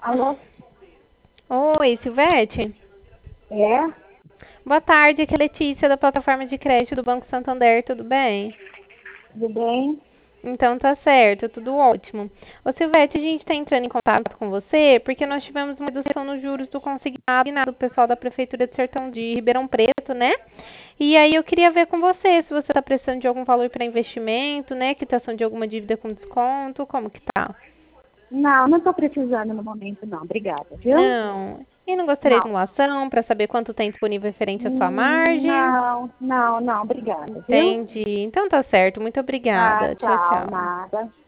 Alô? Oi, Silvete? É? Boa tarde, aqui é Letícia da plataforma de crédito do Banco Santander, tudo bem? Tudo bem? Então tá certo, tudo ótimo. Ô Silvete, a gente tá entrando em contato com você porque nós tivemos uma redução nos juros do consignado do pessoal da Prefeitura de Sertão de Ribeirão Preto, né? E aí eu queria ver com você se você tá precisando de algum valor para investimento, né? Quitação de alguma dívida com desconto, como que tá? Não estou precisando no momento, não. Obrigada, viu? Não. E não gostaria de Não. simulação para saber quanto tem disponível referente à sua margem? Não. Obrigada, viu? Entendi. Então tá certo. Muito Tá, obrigada. Tchau, tchau, tchau. nada.